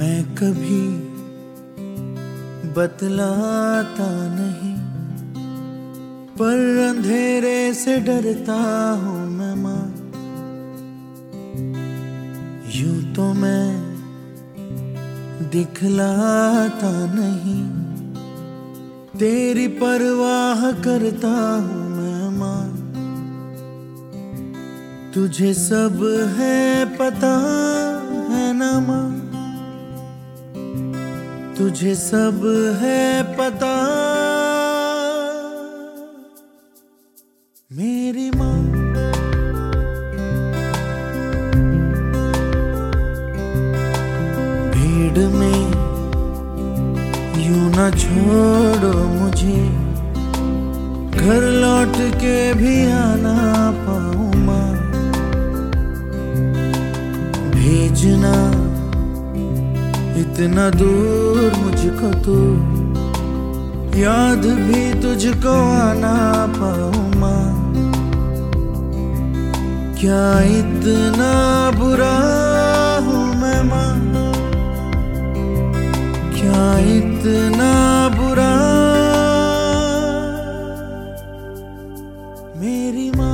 मैं कभी बतलाता नहीं, पर अंधेरे से डरता हूँ मैं माँ। यूं तो मैं दिखलाता नहीं, तेरी परवाह करता हूँ मैं माँ। तुझे सब है पता है ना माँ, तुझे सब है पता मेरी माँ। भीड़ में यूं ना छोड़ो मुझे, घर लौट के भी आना पाऊं माँ। भेजना इतना दूर मुझको तो, याद भी तुझको आना पाऊं माँ। क्या इतना बुरा हूँ मैं माँ, क्या इतना बुरा मेरी माँ।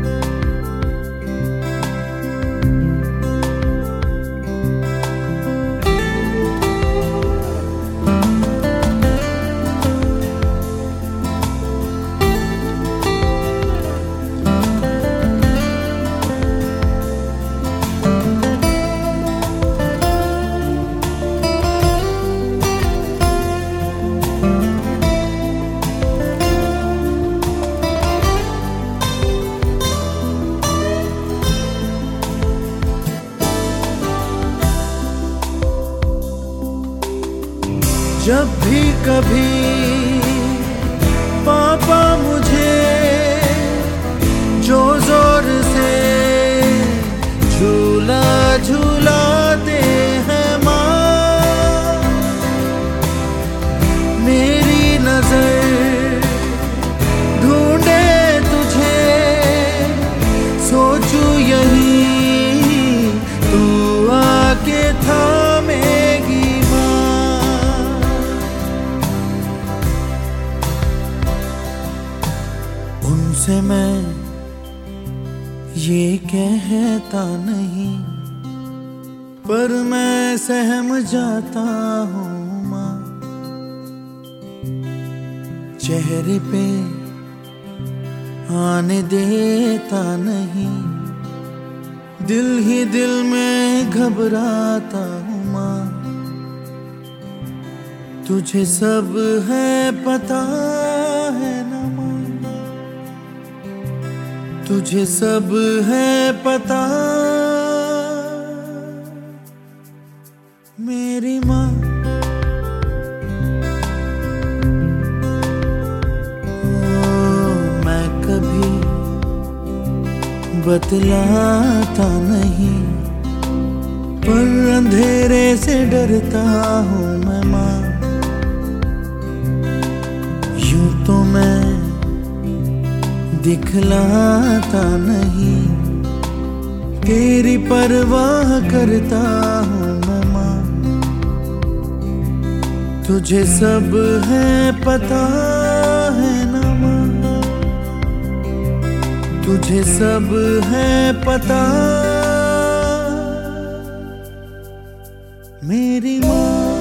जब भी कभी पापा मुझे जो जोर से झूला झूलाते हैं माँ, मेरी नजर ढूंढे तुझे, सोचूं यही तू आके थामेगी। उनसे मैं ये कहता नहीं, पर मैं सहम जाता हूँ माँ। चेहरे पे आने देता नहीं, दिल ही दिल में घबराता हूँ माँ। तुझे सब है पता है ना माँ, तुझे सब है पता मेरी माँ। मैं कभी बतलाता नहीं, पर अंधेरे से डरता हूँ मैं माँ। यूं तो मैं दिखलाता नहीं, तेरी परवाह करता हूँ मैं माँ। तुझे सब है पता है ना माँ, तुझे सब है पता मेरी माँ।